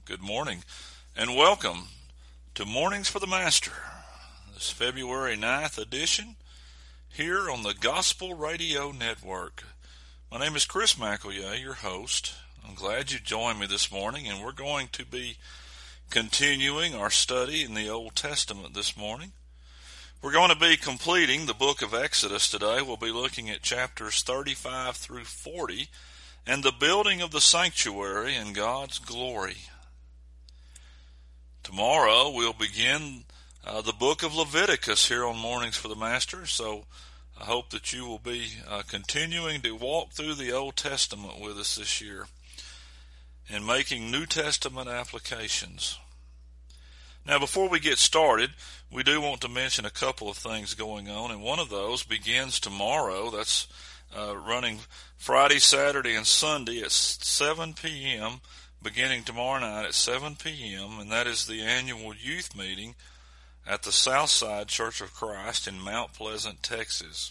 Good morning, and welcome to Mornings for the Master, this February 9th edition, here on the Gospel Radio Network. My name is Chris McElroy, your host. I'm glad you joined me this morning, and we're going to be continuing our study in the Old Testament this morning. We're going to be completing the book of Exodus today. We'll be looking at chapters 35 through 40 and the building of the sanctuary and God's glory. Tomorrow we'll begin the book of Leviticus here on Mornings for the Master, so I hope that you will be continuing to walk through the Old Testament with us this year and making New Testament applications. Now, before we get started, we do want to mention a couple of things going on, and one of those begins tomorrow. That's running Friday, Saturday, and Sunday at 7 p.m., beginning tomorrow night at 7 p.m., and that is the annual youth meeting at the Southside Church of Christ in Mount Pleasant, Texas.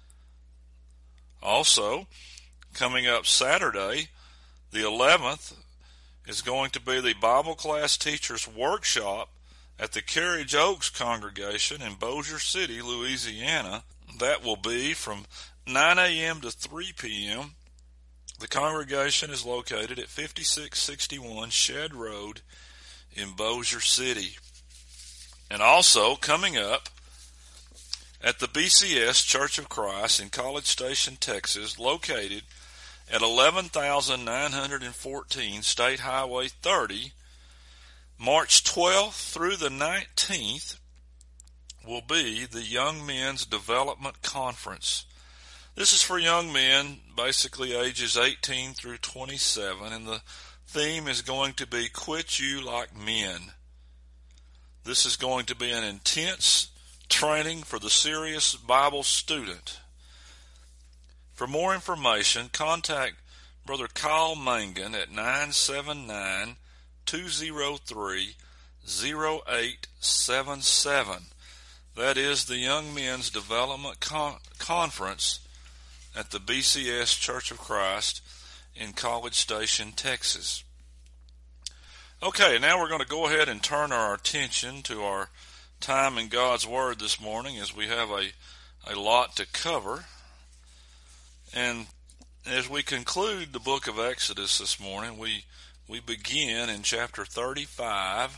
Also, coming up Saturday, the 11th, is going to be the Bible Class Teachers Workshop at the Carriage Oaks congregation in Bossier City, Louisiana. That will be from 9 a.m. to 3 p.m. The congregation is located at 5661 Shedd Road in Bossier City. And also coming up at the BCS Church of Christ in College Station, Texas, located at 11,914 State Highway 30, March 12th through the 19th will be the Young Men's Development Conference. This is for young men, basically ages 18 through 27, and the theme is going to be Quit You Like Men. This is going to be an intense training for the serious Bible student. For more information, contact Brother Kyle Mangan at 979-203-0877. That is the Young Men's Development Conference at the BCS Church of Christ in College Station, Texas. Okay, now we're going to go ahead and turn our attention to our time in God's Word this morning, as we have a lot to cover. And as we conclude the book of Exodus this morning, we begin in chapter 35.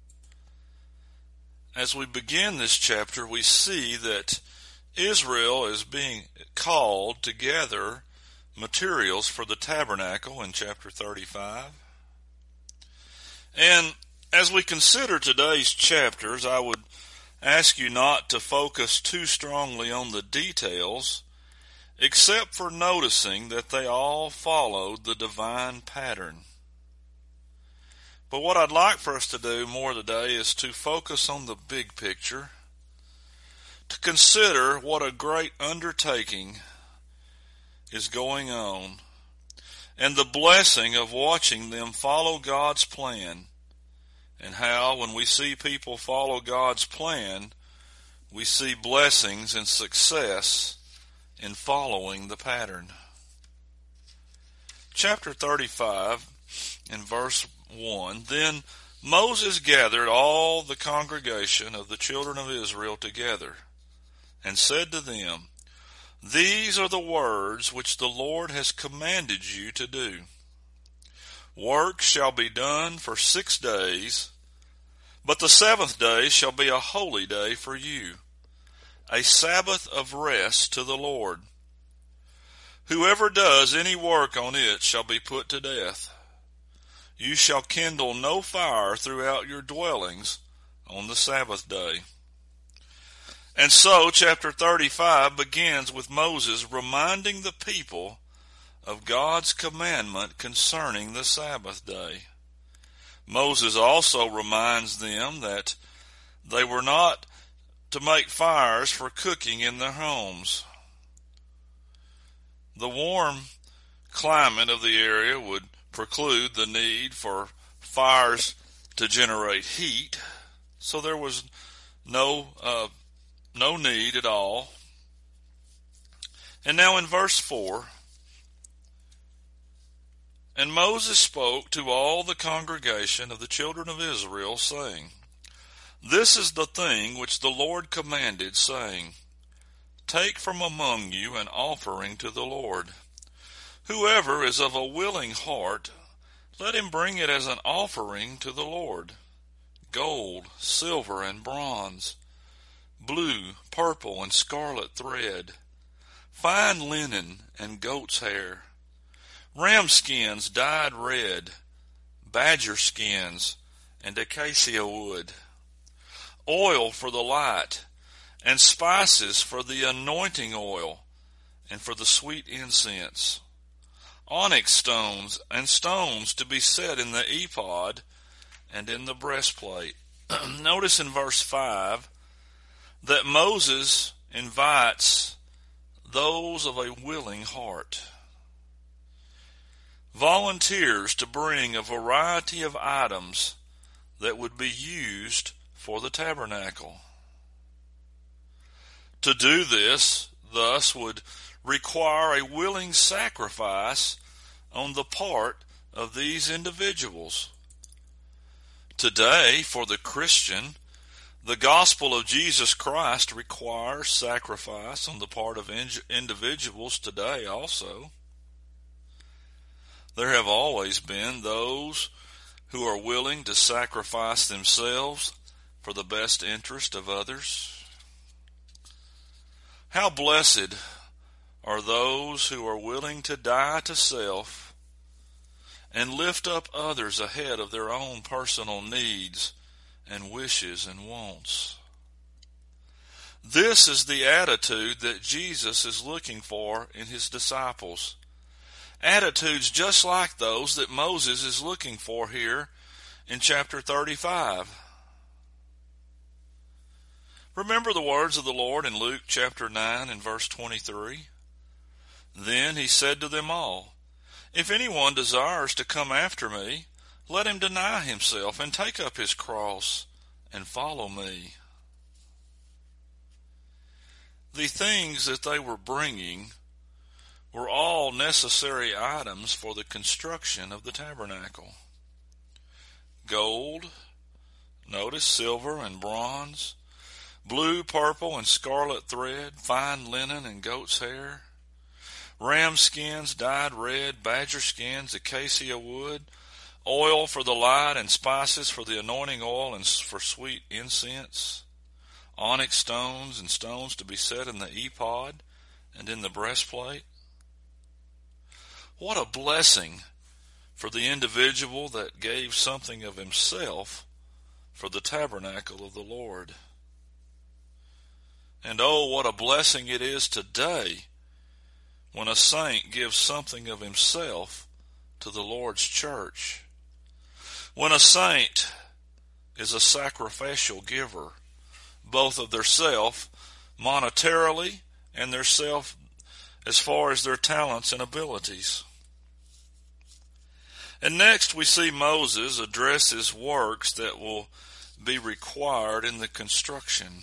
As we begin this chapter, we see that Israel is being called to gather materials for the tabernacle in chapter 35. And as we consider today's chapters, I would ask you not to focus too strongly on the details, except for noticing that they all followed the divine pattern. But what I'd like for us to do more today is to focus on the big picture, to consider what a great undertaking is going on, and the blessing of watching them follow God's plan, and how when we see people follow God's plan, we see blessings and success in following the pattern. Chapter 35, in verse 1, Then Moses gathered all the congregation of the children of Israel together, and said to them, These are the words which the Lord has commanded you to do. Work shall be done for 6 days, but the seventh day shall be a holy day for you, a Sabbath of rest to the Lord. Whoever does any work on it shall be put to death. You shall kindle no fire throughout your dwellings on the Sabbath day. And so chapter 35 begins with Moses reminding the people of God's commandment concerning the Sabbath day. Moses also reminds them that they were not to make fires for cooking in their homes. The warm climate of the area would preclude the need for fires to generate heat, so there was no need at all. And now in verse 4, And Moses spoke to all the congregation of the children of Israel, saying, This is the thing which the Lord commanded, saying, Take from among you an offering to the Lord. Whoever is of a willing heart, let him bring it as an offering to the Lord. Gold, silver, and bronze, blue, purple, and scarlet thread, fine linen and goat's hair, ram skins dyed red, badger skins, and acacia wood, oil for the light, and spices for the anointing oil, and for the sweet incense, onyx stones, and stones to be set in the ephod and in the breastplate. Notice in verse 5 that Moses invites those of a willing heart, volunteers to bring a variety of items that would be used for the tabernacle. To do this, thus, would require a willing sacrifice on the part of these individuals. Today, for the Christian, the gospel of Jesus Christ requires sacrifice on the part of individuals today also. There have always been those who are willing to sacrifice themselves for the best interest of others. How blessed are those who are willing to die to self and lift up others ahead of their own personal needs and wishes and wants. This is the attitude that Jesus is looking for in his disciples. Attitudes just like those that Moses is looking for here in chapter 35. Remember the words of the Lord in Luke chapter 9 and verse 23. Then he said to them all, If anyone desires to come after me, let him deny himself and take up his cross and follow me. The things that they were bringing were all necessary items for the construction of the tabernacle. Gold, notice silver and bronze, blue, purple, and scarlet thread, fine linen and goat's hair, ram skins dyed red, badger skins, acacia wood, oil for the light, and spices for the anointing oil and for sweet incense, onyx stones and stones to be set in the ephod and in the breastplate. What a blessing for the individual that gave something of himself for the tabernacle of the Lord. And oh, what a blessing it is today when a saint gives something of himself to the Lord's church. When a saint is a sacrificial giver, both of their self monetarily and their self as far as their talents and abilities. And next we see Moses address his works that will be required in the construction.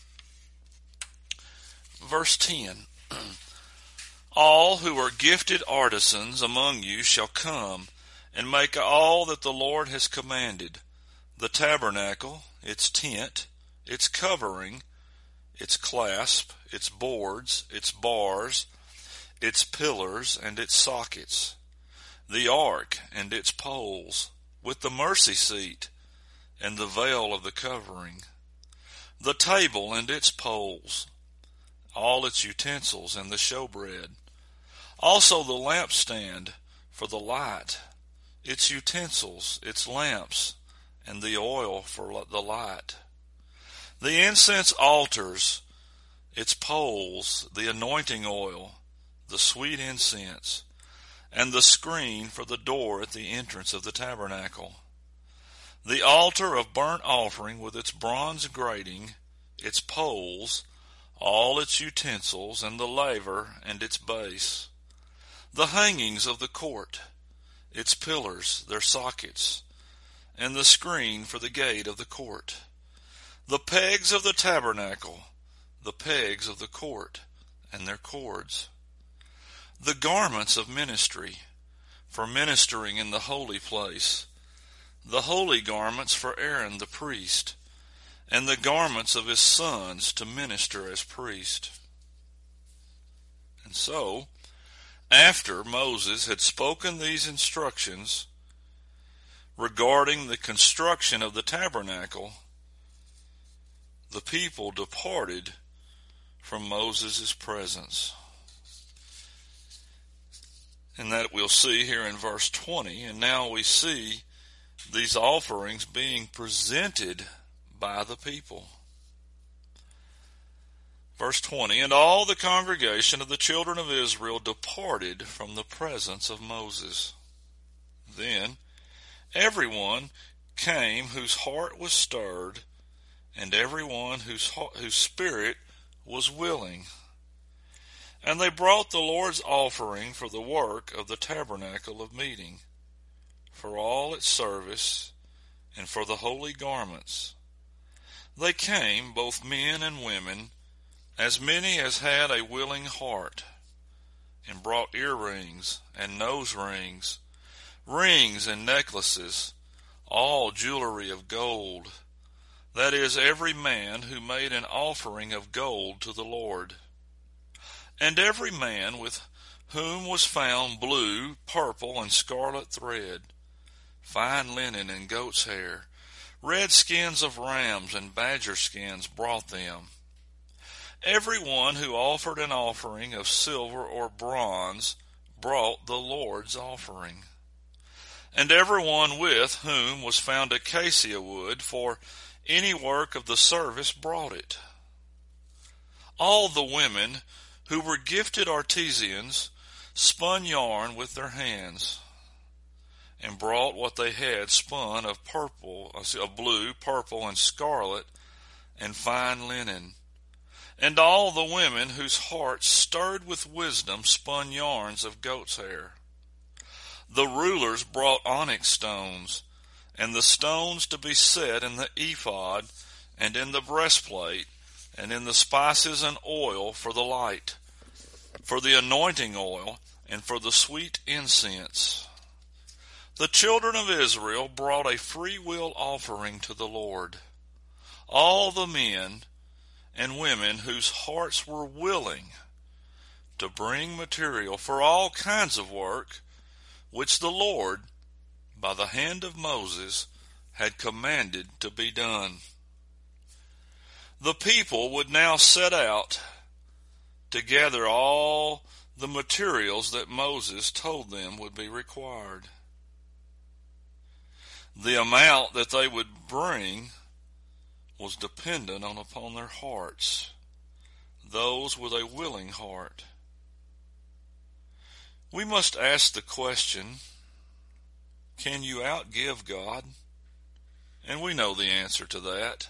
Verse 10, All who are gifted artisans among you shall come and make all that the Lord has commanded, the tabernacle, its tent, its covering, its clasp, its boards, its bars, its pillars, and its sockets, the ark and its poles, with the mercy seat and the veil of the covering, the table and its poles, all its utensils and the showbread, also the lampstand for the light, its utensils, its lamps, and the oil for the light, the incense altars, its poles, the anointing oil, the sweet incense, and the screen for the door at the entrance of the tabernacle, the altar of burnt offering with its bronze grating, its poles, all its utensils, and the laver and its base, the hangings of the court, its pillars, their sockets, and the screen for the gate of the court, the pegs of the tabernacle, the pegs of the court, and their cords, the garments of ministry, for ministering in the holy place, the holy garments for Aaron the priest, and the garments of his sons to minister as priest. And so, after Moses had spoken these instructions regarding the construction of the tabernacle, the people departed from Moses' presence. And that we'll see here in verse 20. And now we see these offerings being presented by the people. Verse 20, and all the congregation of the children of Israel departed from the presence of Moses. Then everyone came whose heart was stirred, and everyone whose spirit was willing. And they brought the Lord's offering for the work of the tabernacle of meeting, for all its service, and for the holy garments. They came, both men and women, as many as had a willing heart, and brought earrings and nose rings, rings and necklaces, all jewelry of gold. That is, every man who made an offering of gold to the Lord. And every man with whom was found blue, purple, and scarlet thread, fine linen and goat's hair, red skins of rams and badger skins brought them. Every one who offered an offering of silver or bronze brought the Lord's offering. And every one with whom was found acacia wood for any work of the service brought it. All the women who were gifted artisans spun yarn with their hands, and brought what they had spun of blue, purple, and scarlet, and fine linen. And all the women whose hearts stirred with wisdom spun yarns of goat's hair. The rulers brought onyx stones, and the stones to be set in the ephod, and in the breastplate, and in the spices and oil for the light, for the anointing oil, and for the sweet incense. The children of Israel brought a freewill offering to the Lord. All the men and women whose hearts were willing to bring material for all kinds of work, which the Lord, by the hand of Moses, had commanded to be done. The people would now set out to gather all the materials that Moses told them would be required. The amount that they would bring was dependent upon their hearts, those with a willing heart. We must ask the question, can you outgive God? And we know the answer to that.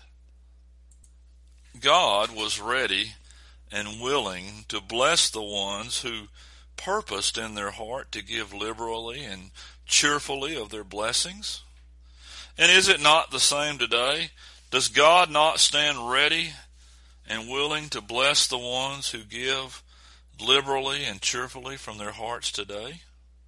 God was ready and willing to bless the ones who purposed in their heart to give liberally and cheerfully of their blessings. And is it not the same today? Does God not stand ready and willing to bless the ones who give liberally and cheerfully from their hearts today?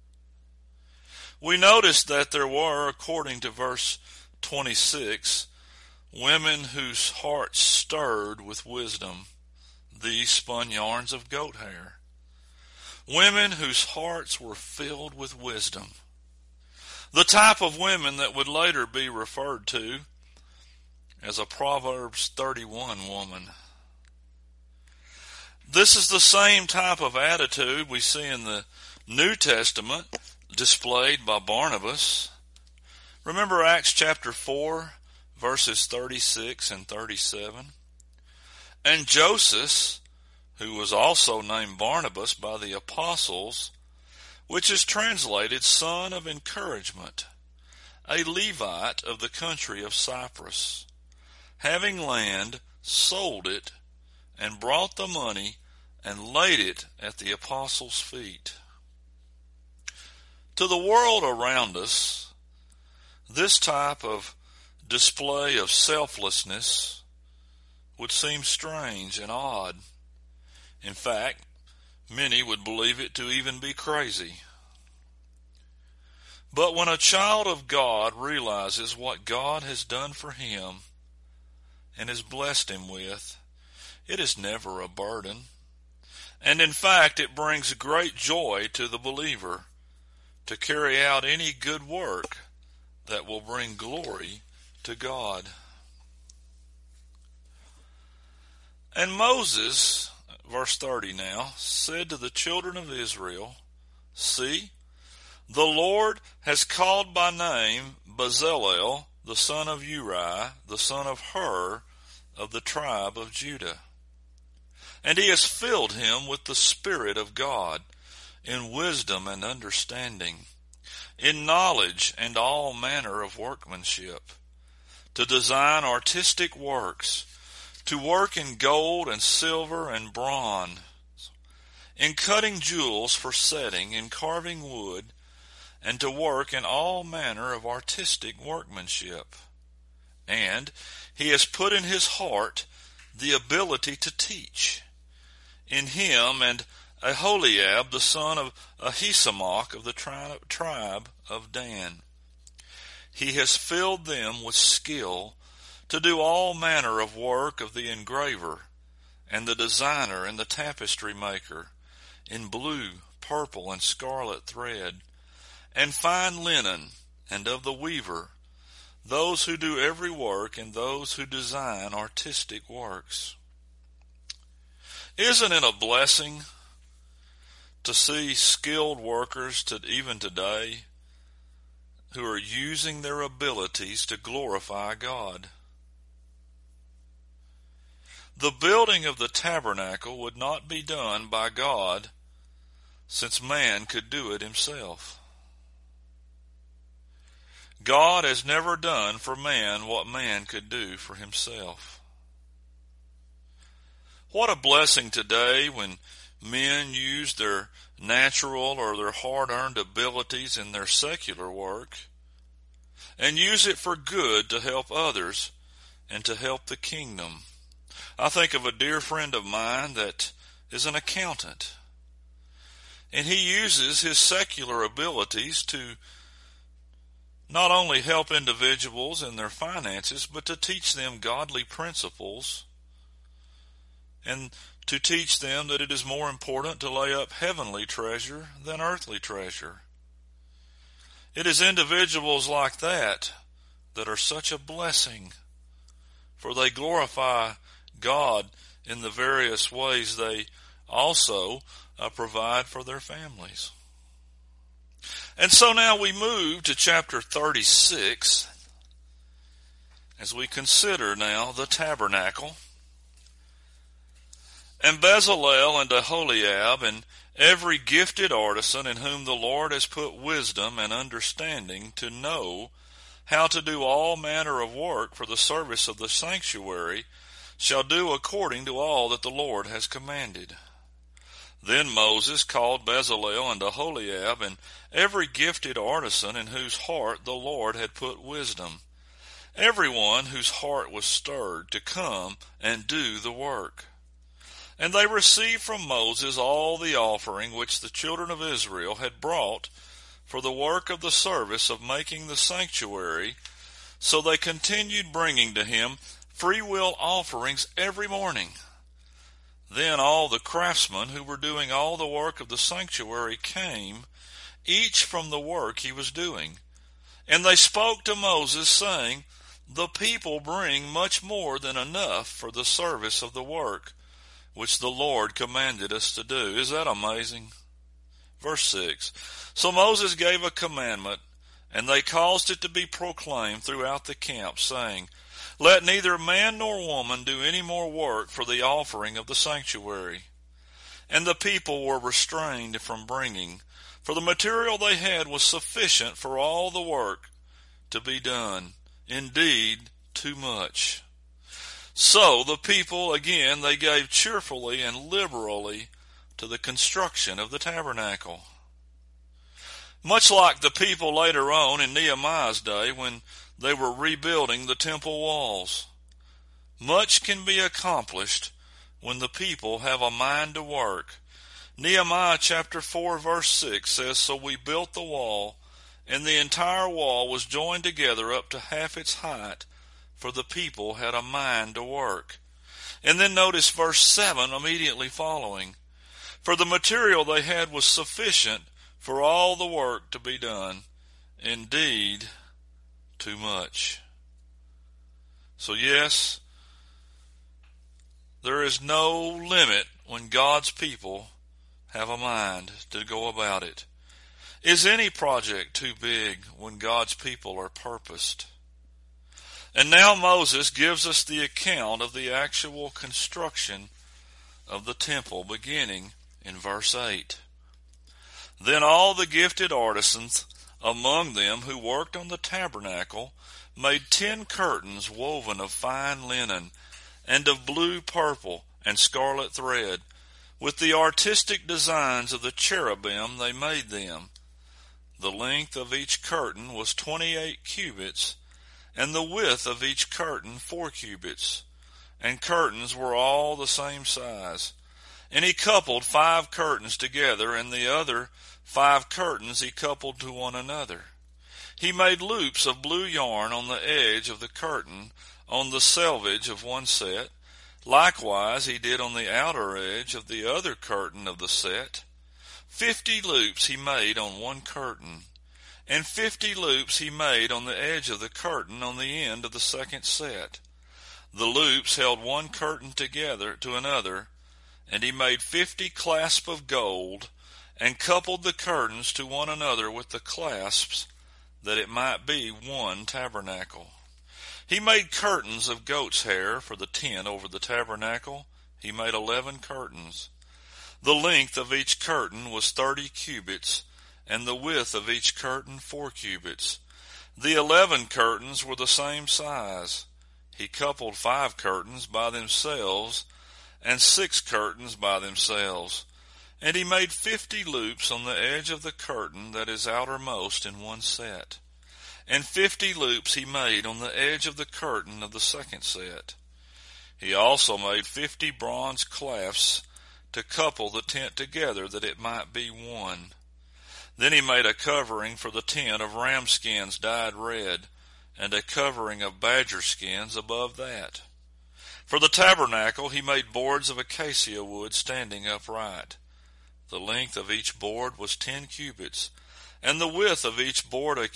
We notice that there were, according to verse 26, women whose hearts stirred with wisdom. These spun yarns of goat hair. Women whose hearts were filled with wisdom. The type of women that would later be referred to as a Proverbs 31 woman. This is the same type of attitude we see in the New Testament displayed by Barnabas. Remember Acts chapter 4, verses 36 and 37. And Joseph, who was also named Barnabas by the apostles, which is translated son of encouragement, a Levite of the country of Cyprus, having land, sold it, and brought the money, and laid it at the apostles' feet. To the world around us, this type of display of selflessness would seem strange and odd. In fact, many would believe it to even be crazy. But when a child of God realizes what God has done for him and has blessed him with, it is never a burden. And in fact, it brings great joy to the believer to carry out any good work that will bring glory to God. And Moses, verse 30 now, said to the children of Israel, See, the Lord has called by name Bezalel, the son of Uri, the son of Hur, of the tribe of Judah. And he has filled him with the Spirit of God, in wisdom and understanding, in knowledge and all manner of workmanship, to design artistic works, to work in gold and silver and bronze, in cutting jewels for setting, in carving wood, and to work in all manner of artistic workmanship. And he has put in his heart the ability to teach. In him and Aholiab, the son of Ahisamach of the tribe of Dan. He has filled them with skill to do all manner of work of the engraver, and the designer, and the tapestry maker, in blue, purple, and scarlet thread, and fine linen, and of the weaver, those who do every work, and those who design artistic works. Isn't it a blessing to see skilled workers even today who are using their abilities to glorify God? The building of the tabernacle would not be done by God, since man could do it himself. God has never done for man what man could do for himself. What a blessing today when men use their natural or their hard-earned abilities in their secular work and use it for good to help others and to help the kingdom. I think of a dear friend of mine that is an accountant, and he uses his secular abilities to not only help individuals in their finances, but to teach them godly principles and to teach them that it is more important to lay up heavenly treasure than earthly treasure. It is individuals like that that are such a blessing, for they glorify God in the various ways they also provide for their families. And so now we move to chapter 36 as we consider now the tabernacle. And Bezalel and Aholiab and every gifted artisan in whom the Lord has put wisdom and understanding to know how to do all manner of work for the service of the sanctuary shall do according to all that the Lord has commanded. Then Moses called Bezalel and Aholiab and every gifted artisan in whose heart the Lord had put wisdom, everyone whose heart was stirred to come and do the work. And they received from Moses all the offering which the children of Israel had brought for the work of the service of making the sanctuary. So they continued bringing to him freewill offerings every morning. Then all the craftsmen who were doing all the work of the sanctuary came, each from the work he was doing. And they spoke to Moses, saying, The people bring much more than enough for the service of the work which the Lord commanded us to do. Is that amazing? Verse 6. So Moses gave a commandment, and they caused it to be proclaimed throughout the camp, saying, Let neither man nor woman do any more work for the offering of the sanctuary. And the people were restrained from bringing, for the material they had was sufficient for all the work to be done. Indeed, too much. So the people, again, they gave cheerfully and liberally to the construction of the tabernacle. Much like the people later on in Nehemiah's day when they were rebuilding the temple walls. Much can be accomplished when the people have a mind to work. Nehemiah chapter 4 verse 6 says, So we built the wall and the entire wall was joined together up to half its height, for the people had a mind to work. And then notice verse 7 immediately following. For the material they had was sufficient for all the work to be done. Indeed, too much. So yes, there is no limit when God's people have a mind to go about it. Is any project too big when God's people are purposed? And now Moses gives us the account of the actual construction of the temple, beginning in verse 8. Then all the gifted artisans among them who worked on the tabernacle made 10 curtains woven of fine linen and of blue, purple, and scarlet thread. With the artistic designs of the cherubim they made them. The length of each curtain was 28 cubits, and the width of each curtain 4 cubits, and curtains were all the same size. And he coupled 5 curtains together, and the other 5 curtains he coupled to one another. He made loops of blue yarn on the edge of the curtain on the selvage of one set. Likewise he did on the outer edge of the other curtain of the set. 50 loops he made on one curtain, and 50 loops he made on the edge of the curtain on the end of the second set. The loops held one curtain together to another, and he made 50 clasps of gold, and coupled the curtains to one another with the clasps, that it might be one tabernacle. He made curtains of goat's hair for the tent over the tabernacle. He made 11 curtains. The length of each curtain was 30 cubits, and the width of each curtain 4 cubits. The 11 curtains were the same size. He coupled 5 curtains by themselves, and 6 curtains by themselves. And he made 50 loops on the edge of the curtain that is outermost in one set. And 50 loops he made on the edge of the curtain of the second set. He also made 50 bronze clasps to couple the tent together, that it might be one. Then he made a covering for the tent of ram skins dyed red, and a covering of badger skins above that. For the tabernacle he made boards of acacia wood standing upright. The length of each board was 10 cubits, and the width of each board 1.5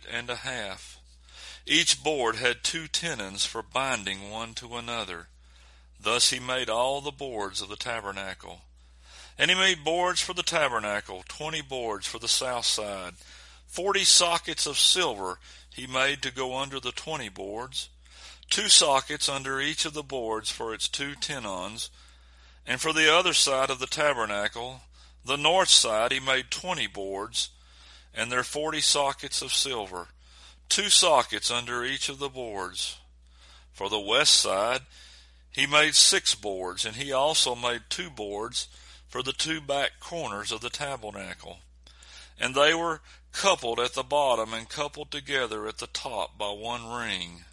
cubits. Each board had 2 tenons for binding one to another. Thus he made all the boards of the tabernacle. And he made boards for the tabernacle, 20 boards for the south side. 40 sockets of silver he made to go under the 20 boards, 2 sockets under each of the boards for its 2 tenons. And for the other side of the tabernacle, the north side, he made 20 boards, and their 40 sockets of silver, 2 sockets under each of the boards. For the west side, he made 6 boards, and he also made 2 boards for the 2 back corners of the tabernacle. And they were coupled at the bottom and coupled together at the top by one ring.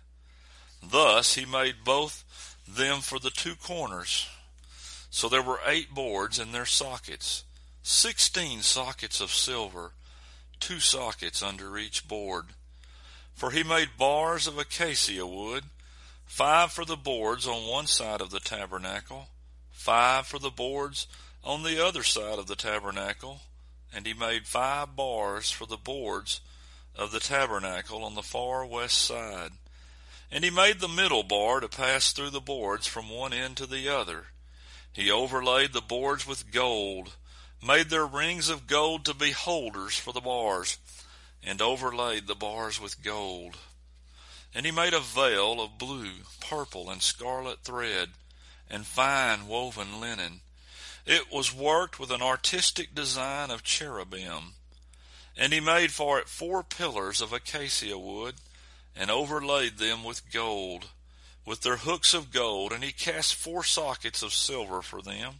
Thus he made both them for the 2 corners. So there were 8 boards in their sockets, 16 sockets of silver, 2 sockets under each board. For he made bars of acacia wood, 5 for the boards on one side of the tabernacle, 5 for the boards on the other side of the tabernacle, and he made 5 bars for the boards of the tabernacle on the far west side. And he made the middle bar to pass through the boards from one end to the other. He overlaid the boards with gold, made their rings of gold to be holders for the bars, and overlaid the bars with gold. And he made a veil of blue, purple, and scarlet thread, and fine woven linen. It was worked with an artistic design of cherubim. And he made for it 4 pillars of acacia wood, and overlaid them with gold, with their hooks of gold, and he cast 4 sockets of silver for them.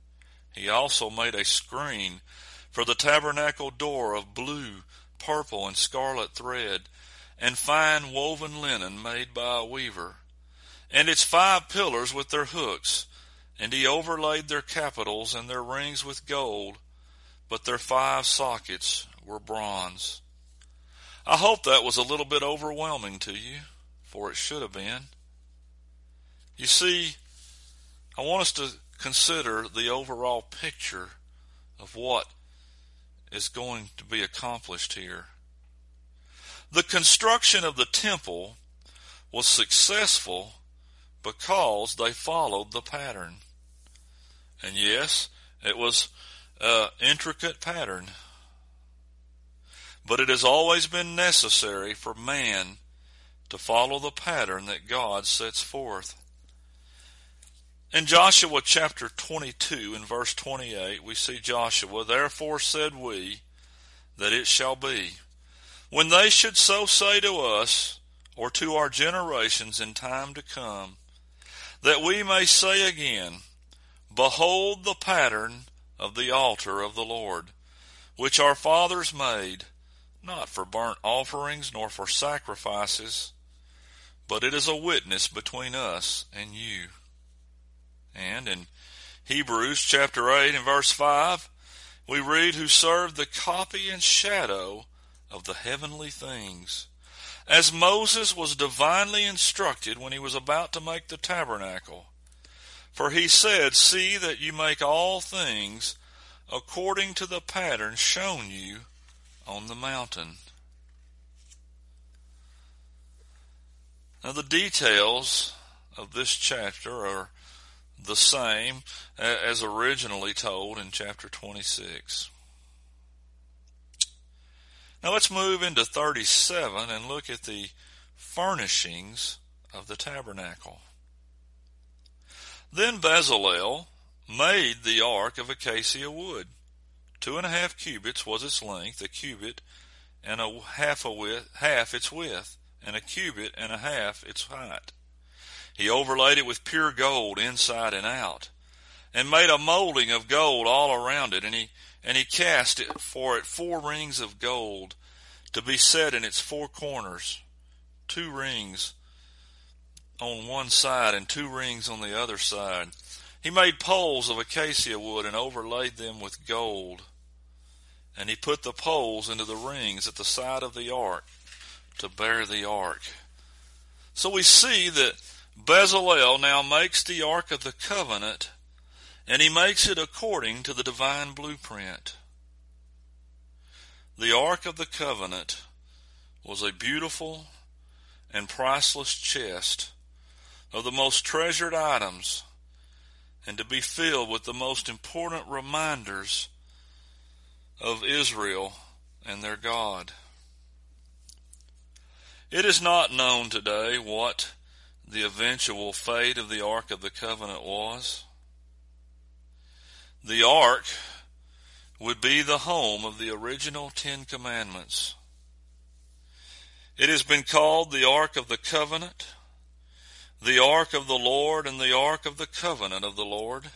He also made a screen for the tabernacle door of blue, purple, and scarlet thread, and fine woven linen made by a weaver, and its 5 pillars with their hooks, and he overlaid their capitals and their rings with gold, but their 5 sockets were bronze. I hope that was a little bit overwhelming to you, for it should have been. You see, I want us to consider the overall picture of what is going to be accomplished here. The construction of the temple was successful because they followed the pattern. And yes, it was an intricate pattern. But it has always been necessary for man to follow the pattern that God sets forth. In Joshua chapter 22 and verse 28, we see Joshua, "Therefore said we, that it shall be, when they should so say to us, or to our generations in time to come, that we may say again, Behold the pattern of the altar of the Lord, which our fathers made, not for burnt offerings nor for sacrifices, but it is a witness between us and you." And in Hebrews chapter 8 and verse 5, we read, "Who served the copy and shadow of the heavenly things, as Moses was divinely instructed when he was about to make the tabernacle. For he said, See that you make all things according to the pattern shown you on the mountain." Now the details of this chapter are the same as originally told in chapter 26. Now let's move into 37 and look at the furnishings of the tabernacle. Then Bezalel made the ark of acacia wood. 2.5 cubits was its length, a cubit and a half its width, and a cubit and a half its height. He overlaid it with pure gold inside and out, and made a molding of gold all around it, and he cast it for it 4 rings of gold to be set in its 4 corners, 2 rings on one side and 2 rings on the other side. He made poles of acacia wood and overlaid them with gold, and he put the poles into the rings at the side of the ark to bear the ark. So we see that Bezalel now makes the Ark of the Covenant, and he makes it according to the divine blueprint. The Ark of the Covenant was a beautiful and priceless chest of the most treasured items, and to be filled with the most important reminders of Israel and their God. It is not known today what the eventual fate of the Ark of the Covenant was. The Ark would be the home of the original 10 Commandments. It has been called the Ark of the Covenant, the Ark of the Lord, and the Ark of the Covenant of the Lord.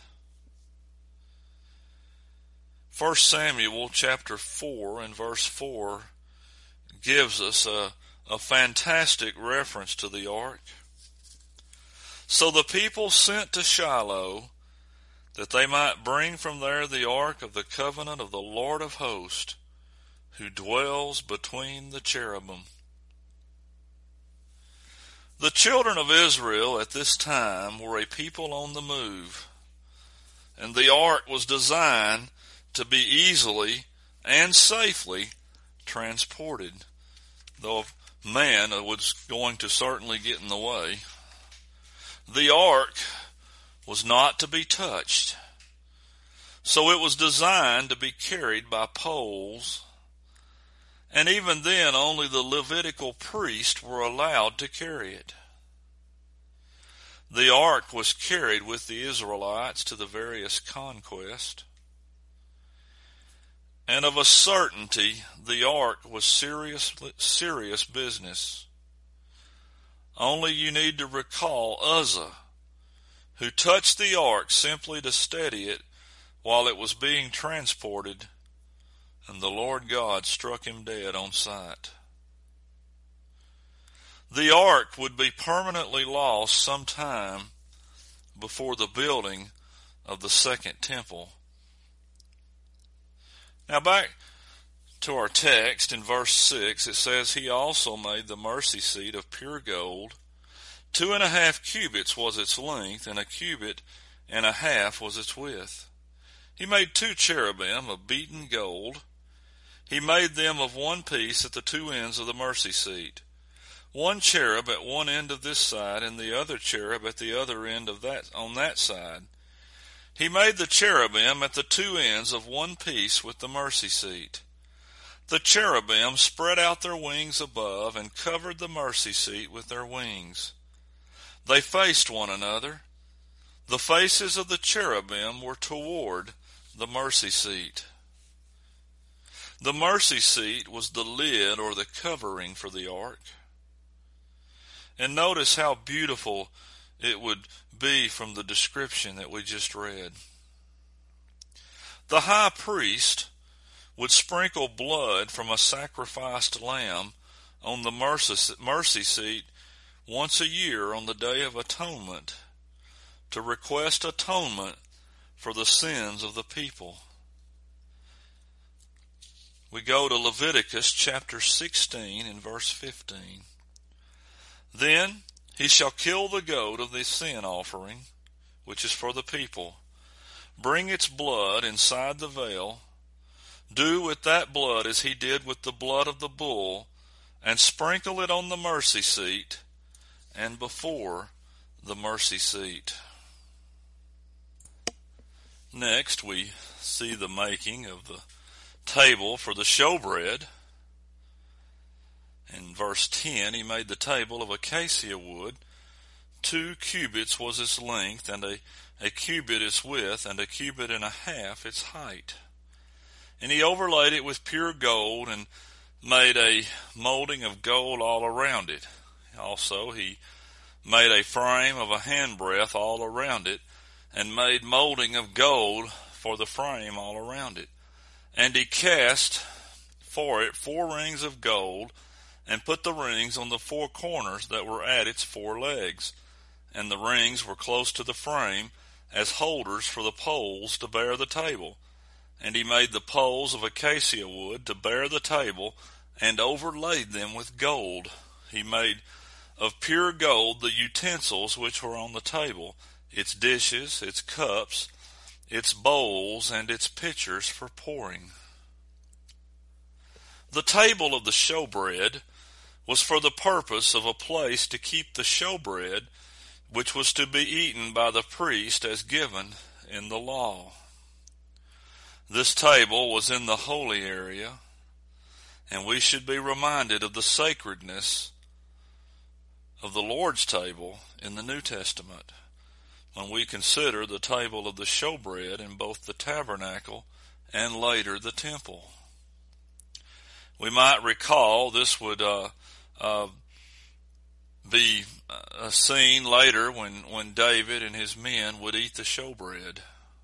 1 Samuel chapter 4 and verse 4 gives us a fantastic reference to the Ark. "So the people sent to Shiloh, that they might bring from there the ark of the covenant of the Lord of hosts, who dwells between the cherubim." The children of Israel at this time were a people on the move, and the ark was designed to be easily and safely transported, though man was going to certainly get in the way. The ark was not to be touched, so it was designed to be carried by poles, and even then only the Levitical priests were allowed to carry it. The ark was carried with the Israelites to the various conquests, and of a certainty the ark was serious business. Only you need to recall Uzzah, who touched the ark simply to steady it while it was being transported, and the Lord God struck him dead on sight. The ark would be permanently lost sometime before the building of the second temple. Now back to our text in verse 6, it says, He also made the mercy seat of pure gold. 2.5 cubits was its length, and 1.5 cubits was its width. He made 2 cherubim of beaten gold. He made them of one piece at the 2 ends of the mercy seat. 1 cherub at one end of this side, and the other cherub at the other end of that on that side. He made the cherubim at the 2 ends of one piece with the mercy seat. The cherubim spread out their wings above and covered the mercy seat with their wings. They faced one another. The faces of the cherubim were toward the mercy seat. The mercy seat was the lid or the covering for the ark. And notice how beautiful it would be from the description that we just read. The high priest would sprinkle blood from a sacrificed lamb on the mercy seat once a year on the Day of Atonement to request atonement for the sins of the people. We go to Leviticus chapter 16 and verse 15. Then he shall kill the goat of the sin offering, which is for the people. Bring its blood inside the veil. Do with that blood as he did with the blood of the bull, and sprinkle it on the mercy seat and before the mercy seat. Next, we see the making of the table for the showbread. In verse 10, he made the table of acacia wood. 2 cubits was its length, and a cubit its width, and 1.5 cubits its height. And he overlaid it with pure gold, and made a molding of gold all around it. Also, he made a frame of a handbreadth all around it, and made molding of gold for the frame all around it. And he cast for it 4 rings of gold, and put the rings on the 4 corners that were at its 4 legs. And the rings were close to the frame, as holders for the poles to bear the table. And he made the poles of acacia wood to bear the table, and overlaid them with gold. He made of pure gold the utensils which were on the table, its dishes, its cups, its bowls, and its pitchers for pouring. The table of the showbread was for the purpose of a place to keep the showbread, which was to be eaten by the priest as given in the law. This table was in the holy area, and we should be reminded of the sacredness of the Lord's table in the New Testament when we consider the table of the showbread in both the tabernacle and later the temple. We might recall this would be a scene later when David and his men would eat the showbread.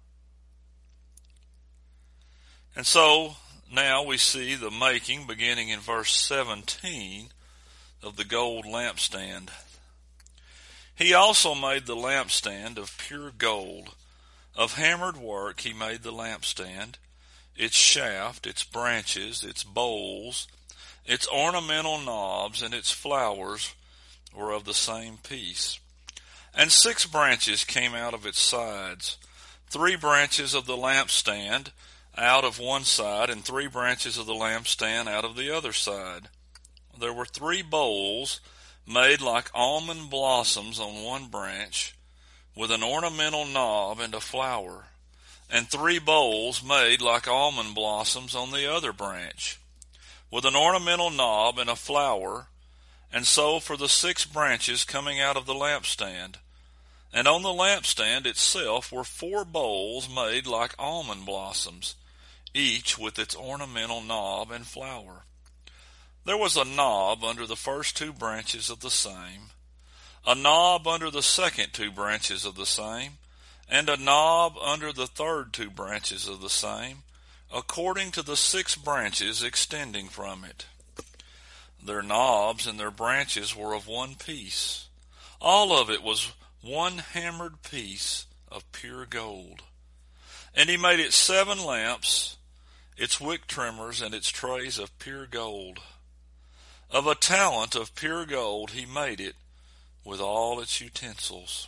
And so now we see the making, beginning in verse 17, of the gold lampstand. He also made the lampstand of pure gold. Of hammered work he made the lampstand, its shaft, its branches, its bowls, its ornamental knobs, and its flowers were of the same piece. And 6 branches came out of its sides, 3 branches of the lampstand out of one side, and 3 branches of the lampstand out of the other side. There were 3 bowls made like almond blossoms on one branch, with an ornamental knob and a flower, and 3 bowls made like almond blossoms on the other branch, with an ornamental knob and a flower, and so for the 6 branches coming out of the lampstand. And on the lampstand itself were 4 bowls made like almond blossoms, each with its ornamental knob and flower. There was a knob under the first 2 branches of the same, a knob under the second 2 branches of the same, and a knob under the third 2 branches of the same, according to the 6 branches extending from it. Their knobs and their branches were of one piece. All of it was one hammered piece of pure gold. And he made it 7 lamps. its wick trimmers, and its trays of pure gold. Of a talent of pure gold he made it, with all its utensils.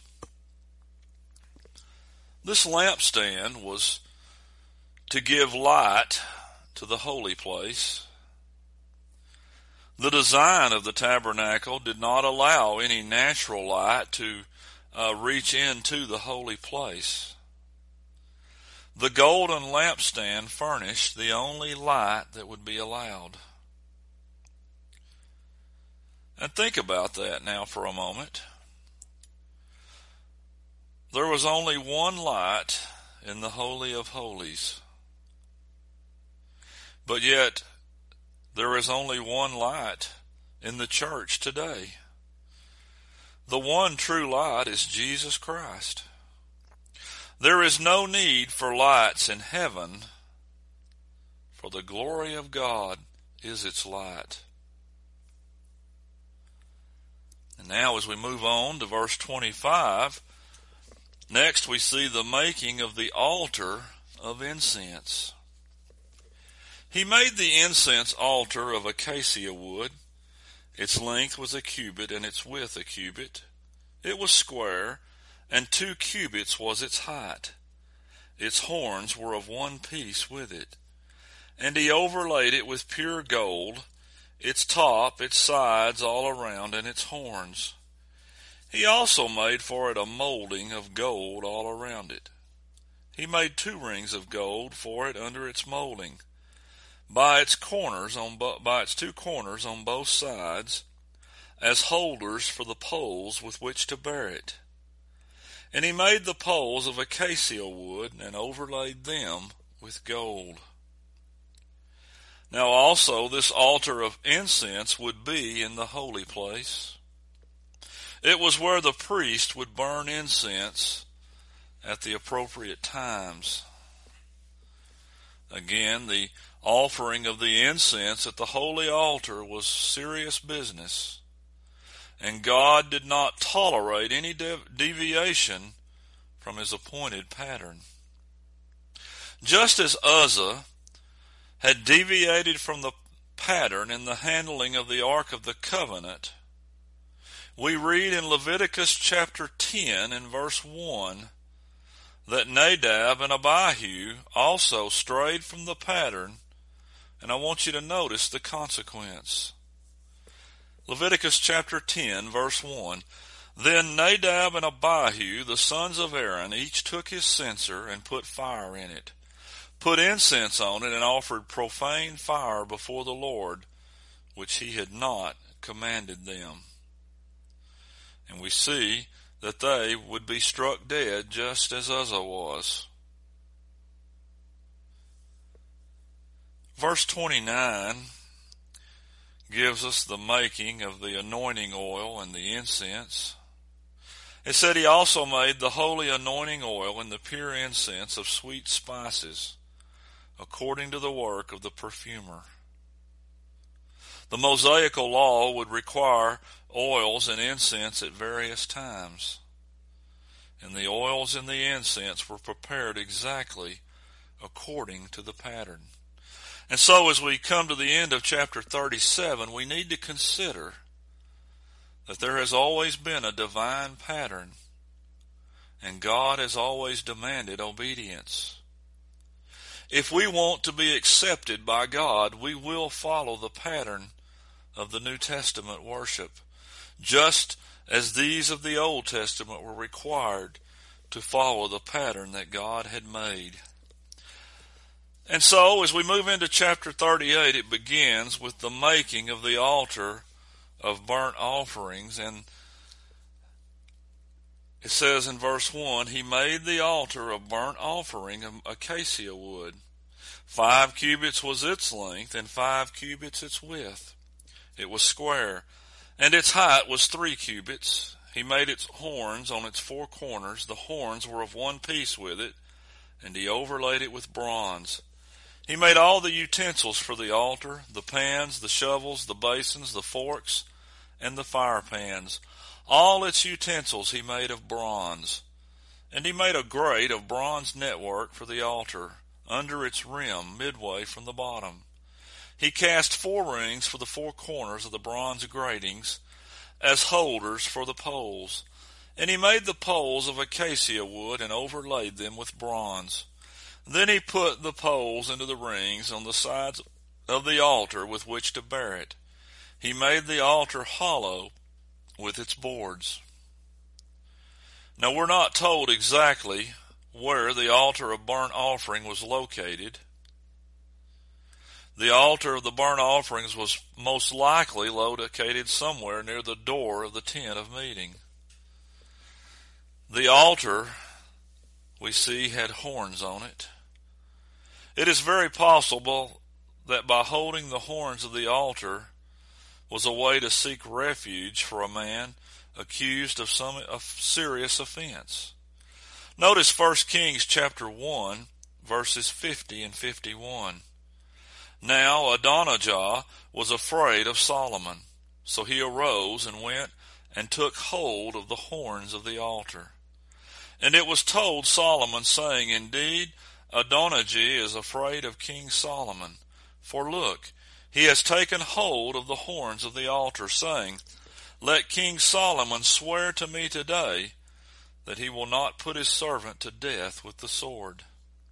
This lampstand was to give light to the holy place. The design of the tabernacle did not allow any natural light to reach into the holy place. The golden lampstand furnished the only light that would be allowed. And think about that now for a moment. There was only one light in the Holy of Holies. But yet, there is only one light in the church today. The one true light is Jesus Christ. There is no need for lights in heaven, for the glory of God is its light. And now as we move on to verse 25, next we see the making of the altar of incense. He made the incense altar of acacia wood. Its length was a cubit, and its width a cubit. It was square, and 2 cubits was its height. Its horns were of one piece with it. And he overlaid it with pure gold, its top, its sides all around, and its horns. He also made for it a molding of gold all around it. He made 2 rings of gold for it under its molding, by its 2 corners on both sides, as holders for the poles with which to bear it. And he made the poles of acacia wood, and overlaid them with gold. Now also this altar of incense would be in the holy place. It was where the priest would burn incense at the appropriate times. Again, the offering of the incense at the holy altar was serious business, and God did not tolerate any deviation from his appointed pattern. Just as Uzzah had deviated from the pattern in the handling of the Ark of the Covenant, we read in Leviticus chapter 10 and verse 1 that Nadab and Abihu also strayed from the pattern, and I want you to notice the consequence. Leviticus chapter 10 verse 1, Then Nadab and Abihu, the sons of Aaron, each took his censer and put fire in it, put incense on it, and offered profane fire before the Lord, which he had not commanded them. And we see that they would be struck dead just as Uzzah was. Verse 29 gives us the making of the anointing oil and the incense. It said he also made the holy anointing oil and the pure incense of sweet spices, according to the work of the perfumer. The Mosaical law would require oils and incense at various times, and the oils and the incense were prepared exactly according to the pattern. And so as we come to the end of chapter 37, we need to consider that there has always been a divine pattern, and God has always demanded obedience. If we want to be accepted by God, we will follow the pattern of the New Testament worship, just as these of the Old Testament were required to follow the pattern that God had made. And so, as we move into chapter 38, it begins with the making of the altar of burnt offerings. And it says in verse 1, he made the altar of burnt offering of acacia wood. 5 cubits was its length, and 5 cubits its width. It was square, and its height was 3 cubits. He made its horns on its 4 corners. The horns were of one piece with it, and he overlaid it with bronze. He made all the utensils for the altar, the pans, the shovels, the basins, the forks, and the fire pans. All its utensils he made of bronze. And he made a grate of bronze network for the altar under its rim, midway from the bottom. He cast 4 rings for the 4 corners of the bronze gratings as holders for the poles. And he made the poles of acacia wood and overlaid them with bronze. Then he put the poles into the rings on the sides of the altar with which to bear it. He made the altar hollow with its boards. Now we're not told exactly where the altar of burnt offering was located. The altar of the burnt offerings was most likely located somewhere near the door of the tent of meeting. The altar, we see, had horns on it. It is very possible that by holding the horns of the altar was a way to seek refuge for a man accused of some serious offense. Notice 1 Kings chapter 1, verses 50 and 51. Now Adonijah was afraid of Solomon, so he arose and went and took hold of the horns of the altar. And it was told Solomon, saying, Indeed, Adonijah is afraid of King Solomon. For look, he has taken hold of the horns of the altar, saying, Let King Solomon swear to me today that he will not put his servant to death with the sword.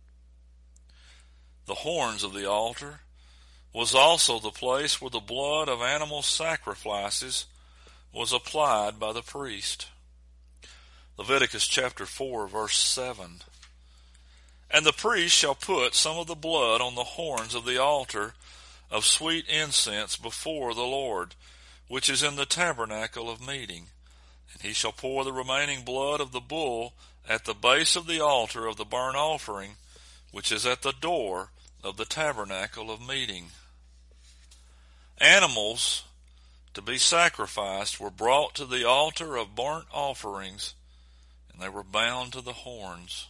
The horns of the altar was also the place where the blood of animal sacrifices was applied by the priest. Leviticus chapter 4, verse 7. And the priest shall put some of the blood on the horns of the altar of sweet incense before the Lord, which is in the tabernacle of meeting. And he shall pour the remaining blood of the bull at the base of the altar of the burnt offering, which is at the door of the tabernacle of meeting. Animals to be sacrificed were brought to the altar of burnt offerings, and they were bound to the horns.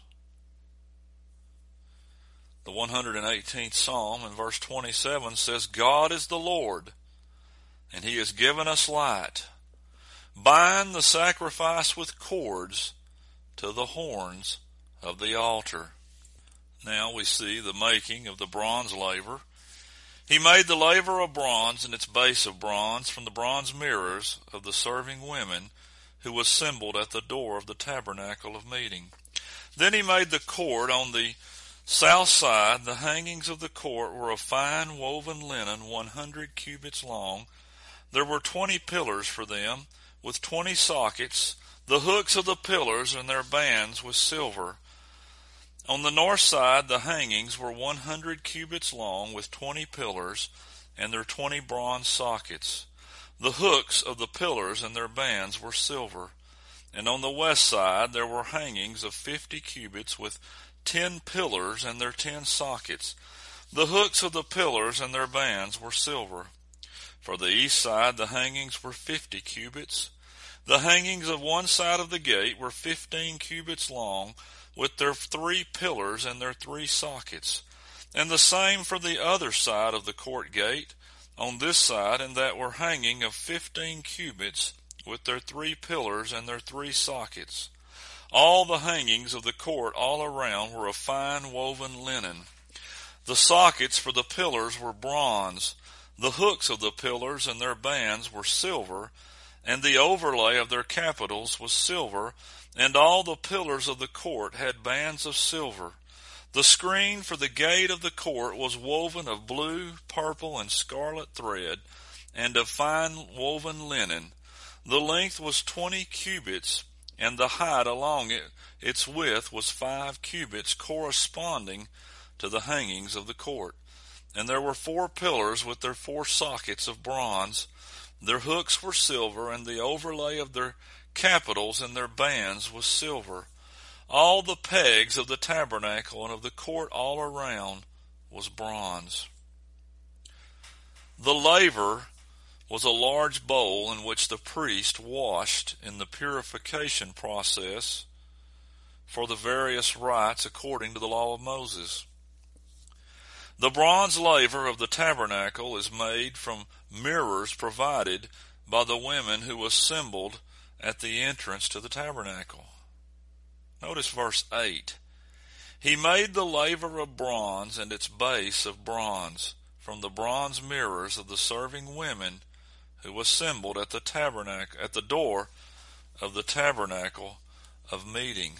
The 118th Psalm in verse 27 says, God is the Lord, and he has given us light. Bind the sacrifice with cords to the horns of the altar. Now we see the making of the bronze laver. He made the laver of bronze and its base of bronze from the bronze mirrors of the serving women who assembled at the door of the tabernacle of meeting. Then he made the court on the south side. The hangings of the court were of fine woven linen 100 cubits long. There were 20 pillars for them, with 20 sockets. The hooks of the pillars and their bands with silver. On the north side the hangings were 100 cubits long, with 20 pillars and their 20 bronze sockets. The hooks of the pillars and their bands were silver. And on the west side there were hangings of 50 cubits, with 10 pillars and their 10 sockets. The hooks of the pillars and their bands were silver. For the east side the hangings were 50 cubits. The hangings of one side of the gate were 15 cubits long, with their 3 pillars and their 3 sockets. And the same for the other side of the court gate, on this side, and that were hanging of 15 cubits, with their 3 pillars and their 3 sockets. All the hangings of the court all around were of fine woven linen. The sockets for the pillars were bronze. The hooks of the pillars and their bands were silver, and the overlay of their capitals was silver, and all the pillars of the court had bands of silver. The screen for the gate of the court was woven of blue, purple, and scarlet thread, and of fine woven linen. The length was 20 cubits, and the height along it, its width was 5 cubits, corresponding to the hangings of the court. And there were 4 pillars with their 4 sockets of bronze. Their hooks were silver, and the overlay of their capitals and their bands was silver. All the pegs of the tabernacle and of the court all around was bronze. The laver was a large bowl in which the priest washed in the purification process for the various rites according to the law of Moses. The bronze laver of the tabernacle is made from mirrors provided by the women who assembled at the entrance to the tabernacle. Notice verse 8. He made the laver of bronze and its base of bronze from the bronze mirrors of the serving women who assembled at the tabernacle, at the door of the tabernacle of meeting.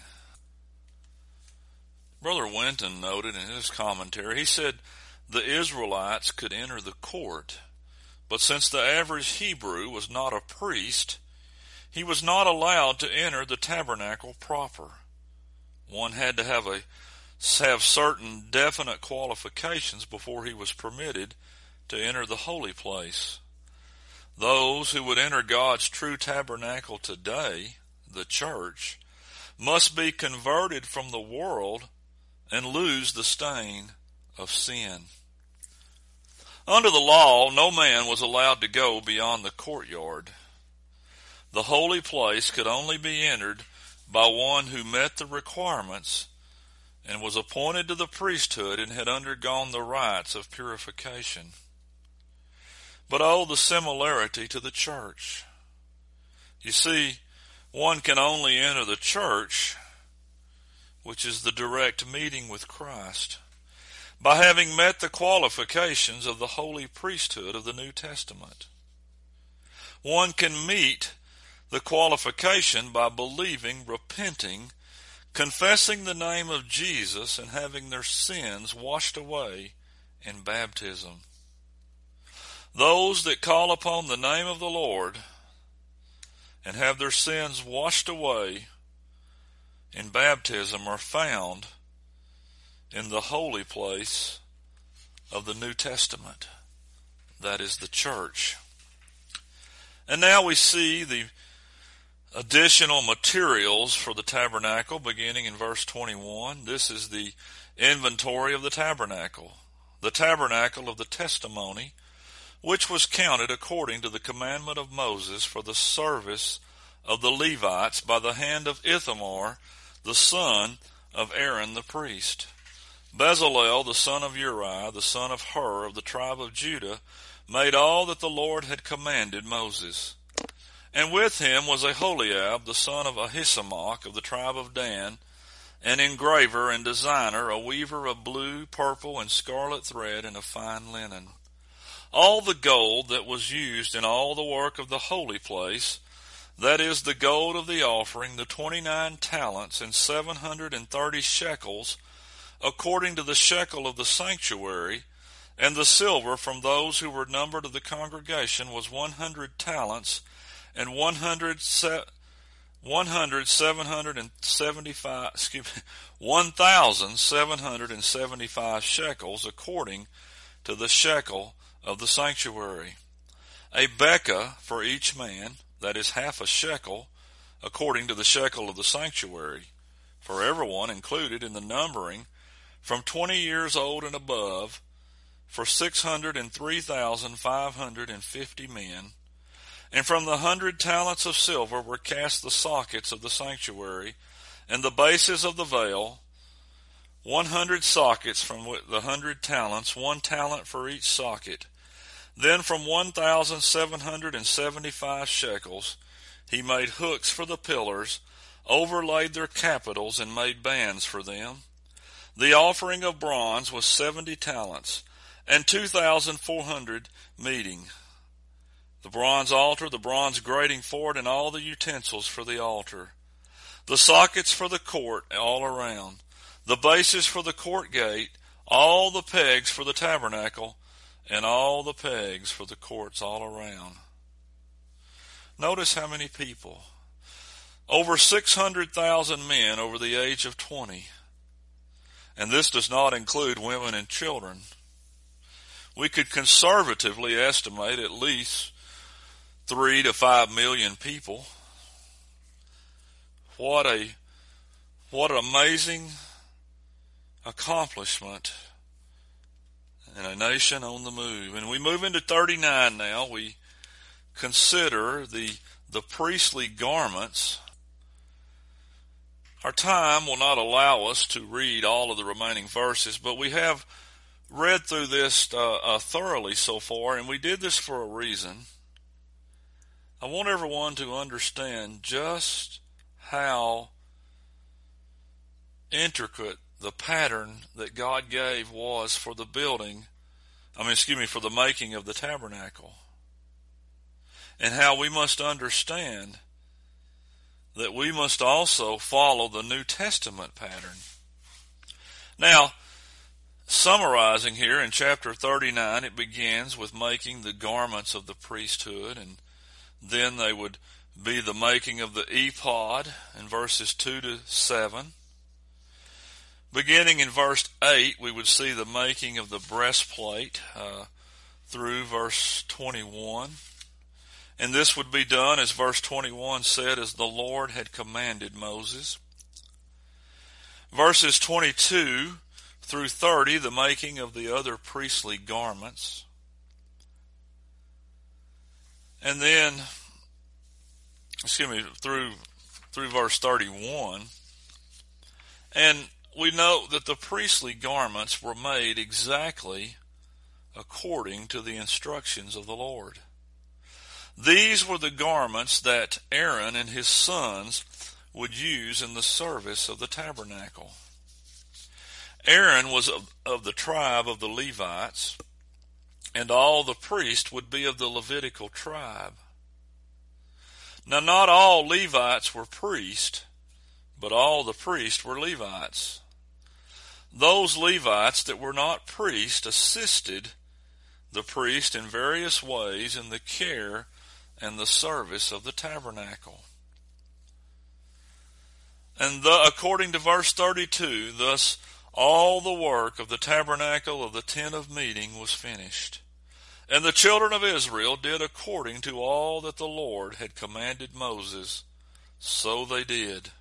Brother Winton noted in his commentary, he said the Israelites could enter the court, but since the average Hebrew was not a priest, he was not allowed to enter the tabernacle proper. One had to have certain definite qualifications before he was permitted to enter the holy place. Those who would enter God's true tabernacle today, the church, must be converted from the world and lose the stain of sin. Under the law, no man was allowed to go beyond the courtyard. The holy place could only be entered by one who met the requirements and was appointed to the priesthood and had undergone the rites of purification. But oh, the similarity to the church. You see, one can only enter the church, which is the direct meeting with Christ, by having met the qualifications of the holy priesthood of the New Testament. One can meet the qualification by believing, repenting, confessing the name of Jesus, and having their sins washed away in baptism. Those that call upon the name of the Lord and have their sins washed away in baptism are found in the holy place of the New Testament. That is the church. And now we see the additional materials for the tabernacle beginning in verse 21. This is the inventory of the tabernacle of the testimony, which was counted according to the commandment of Moses for the service of the Levites by the hand of Ithamar, the son of Aaron the priest. Bezalel, the son of Uri, the son of Hur, of the tribe of Judah, made all that the Lord had commanded Moses. And with him was Aholiab, the son of Ahisamach, of the tribe of Dan, an engraver and designer, a weaver of blue, purple, and scarlet thread, and of fine linen. All the gold that was used in all the work of the holy place, that is the gold of the offering, the 29 talents and 730 shekels, according to the shekel of the sanctuary, and the silver from those who were numbered of the congregation was 100 talents, and 1,775 shekels, according to the shekel of the sanctuary. A bekah for each man, that is half a shekel, according to the shekel of the sanctuary, for everyone included in the numbering from 20 years old and above, for 603,550 men. And from the 100 talents of silver were cast the sockets of the sanctuary, and the bases of the veil, 100 sockets from the 100 talents, 1 talent for each socket. Then from 1,775 shekels he made hooks for the pillars, overlaid their capitals, and made bands for them. The offering of bronze was 70 talents, and 2,400 meeting. The bronze altar, the bronze grating for it, and all the utensils for the altar. The sockets for the court all around. The bases for the court gate, all the pegs for the tabernacle, and all the pegs for the courts all around. Notice how many people. Over 600,000 men over the age of 20. And this does not include women and children. We could conservatively estimate at least 3 to 5 million people. What an amazing accomplishment in a nation on the move. And we move into 39 now. We consider the priestly garments. Our time will not allow us to read all of the remaining verses, but we have read through this thoroughly so far, and we did this for a reason. I want everyone to understand just how intricate the pattern that God gave was for the for the making of the tabernacle. And how we must understand that we must also follow the New Testament pattern. Now, summarizing here in chapter 39, it begins with making the garments of the priesthood, and then they would be the making of the ephod in verses 2 to 7. Beginning in verse 8, we would see the making of the breastplate through verse 21. And this would be done, as verse 21 said, as the Lord had commanded Moses. Verses 22 through 30, the making of the other priestly garments. And then, through verse 31. And we note that the priestly garments were made exactly according to the instructions of the Lord. These were the garments that Aaron and his sons would use in the service of the tabernacle. Aaron was of the tribe of the Levites, and all the priests would be of the Levitical tribe. Now, not all Levites were priests, but all the priests were Levites. Those Levites that were not priests assisted the priest in various ways in the care and the service of the tabernacle. And according to verse 32, thus all the work of the tabernacle of the tent of meeting was finished. And the children of Israel did according to all that the Lord had commanded Moses, so they did.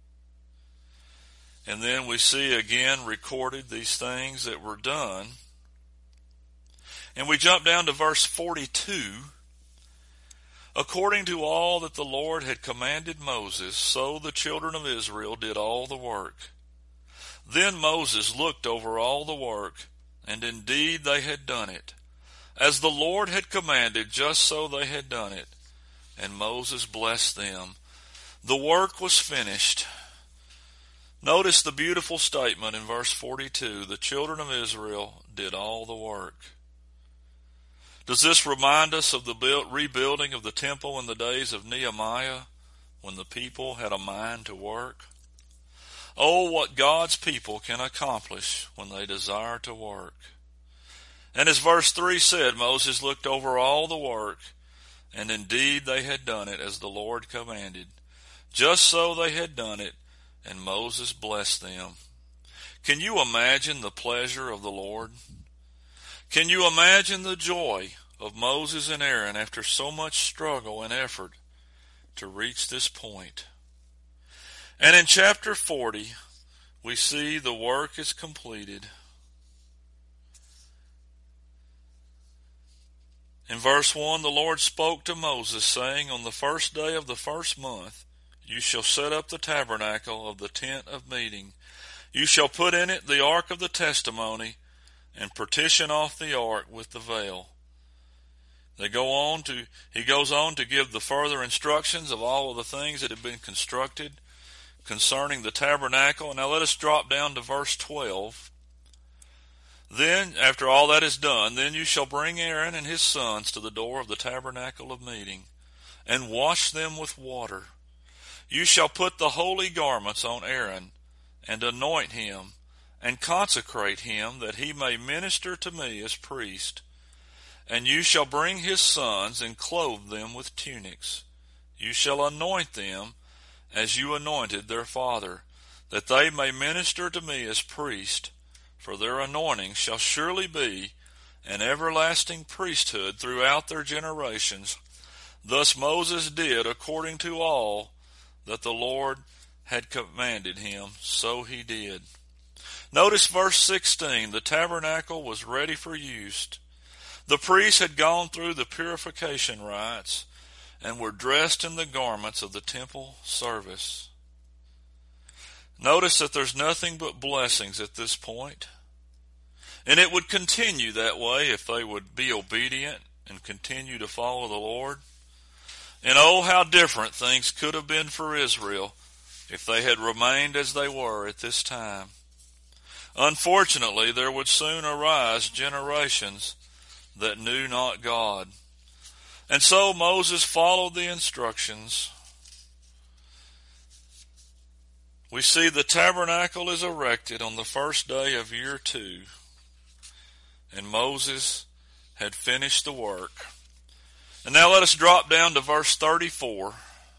And then we see again recorded these things that were done. And we jump down to verse 42. According to all that the Lord had commanded Moses, so the children of Israel did all the work. Then Moses looked over all the work, and indeed they had done it. As the Lord had commanded, just so they had done it. And Moses blessed them. The work was finished. Notice the beautiful statement in verse 42. The children of Israel did all the work. Does this remind us of the rebuilding of the temple in the days of Nehemiah, when the people had a mind to work? Oh, what God's people can accomplish when they desire to work. And as verse 3 said, Moses looked over all the work, and indeed they had done it as the Lord commanded. Just so they had done it, and Moses blessed them. Can you imagine the pleasure of the Lord? Can you imagine the joy of Moses and Aaron after so much struggle and effort to reach this point? And in chapter 40, we see the work is completed. In verse 1, the Lord spoke to Moses, saying, On the first day of the first month, you shall set up the tabernacle of the tent of meeting. You shall put in it the ark of the testimony, and partition off the ark with the veil. He goes on to give the further instructions of all of the things that have been constructed concerning the tabernacle. Now let us drop down to verse 12. Then, after all that is done, then you shall bring Aaron and his sons to the door of the tabernacle of meeting, and wash them with water. You shall put the holy garments on Aaron, and anoint him, and consecrate him, that he may minister to me as priest. And you shall bring his sons, and clothe them with tunics. You shall anoint them, as you anointed their father, that they may minister to me as priest. For their anointing shall surely be an everlasting priesthood throughout their generations. Thus Moses did according to all that the Lord had commanded him, so he did. Notice verse 16, the tabernacle was ready for use. The priests had gone through the purification rites and were dressed in the garments of the temple service. Notice that there's nothing but blessings at this point. And it would continue that way if they would be obedient and continue to follow the Lord. And oh, how different things could have been for Israel if they had remained as they were at this time. Unfortunately, there would soon arise generations that knew not God. And so Moses followed the instructions. We see the tabernacle is erected on the first day of year 2. And Moses had finished the work. And now let us drop down to verse 34.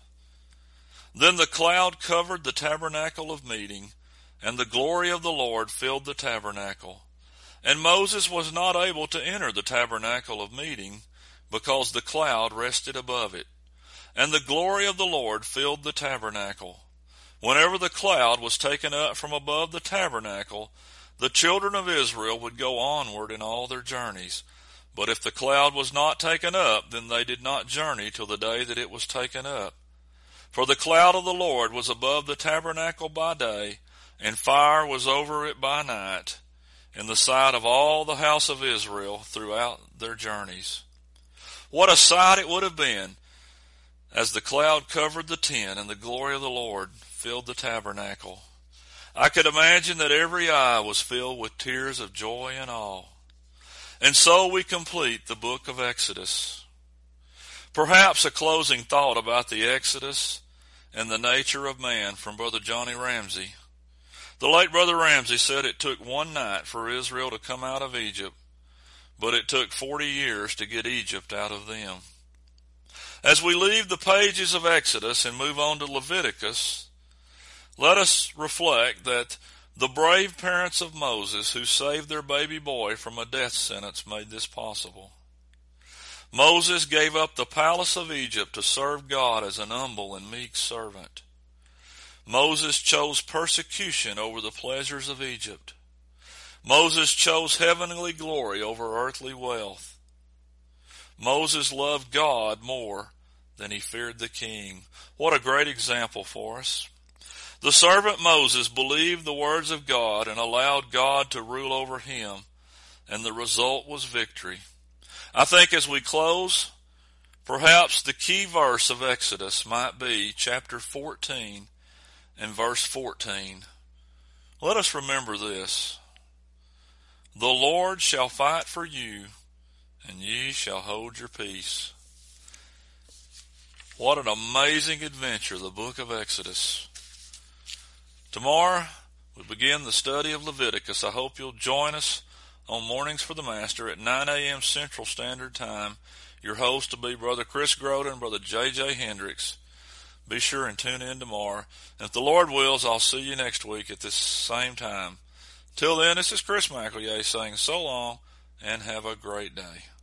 Then the cloud covered the tabernacle of meeting, and the glory of the Lord filled the tabernacle. And Moses was not able to enter the tabernacle of meeting, because the cloud rested above it. And the glory of the Lord filled the tabernacle. Whenever the cloud was taken up from above the tabernacle, the children of Israel would go onward in all their journeys. But if the cloud was not taken up, then they did not journey till the day that it was taken up. For the cloud of the Lord was above the tabernacle by day, and fire was over it by night, in the sight of all the house of Israel throughout their journeys. What a sight it would have been as the cloud covered the tent and the glory of the Lord filled the tabernacle. I could imagine that every eye was filled with tears of joy and awe. And so we complete the book of Exodus. Perhaps a closing thought about the Exodus and the nature of man from Brother Johnny Ramsey. The late Brother Ramsey said it took one night for Israel to come out of Egypt, but it took 40 years to get Egypt out of them. As we leave the pages of Exodus and move on to Leviticus, let us reflect that the brave parents of Moses who saved their baby boy from a death sentence made this possible. Moses gave up the palace of Egypt to serve God as an humble and meek servant. Moses chose persecution over the pleasures of Egypt. Moses chose heavenly glory over earthly wealth. Moses loved God more than he feared the king. What a great example for us. The servant Moses believed the words of God and allowed God to rule over him, and the result was victory. I think as we close, perhaps the key verse of Exodus might be chapter 14 and verse 14. Let us remember this. The Lord shall fight for you, and ye shall hold your peace. What an amazing adventure, the book of Exodus. Tomorrow, we begin the study of Leviticus. I hope you'll join us on Mornings for the Master at 9 a.m. Central Standard Time. Your host will be Brother Chris Groden and Brother J.J. Hendricks. Be sure and tune in tomorrow. And if the Lord wills, I'll see you next week at this same time. Till then, this is Chris McEllier saying so long and have a great day.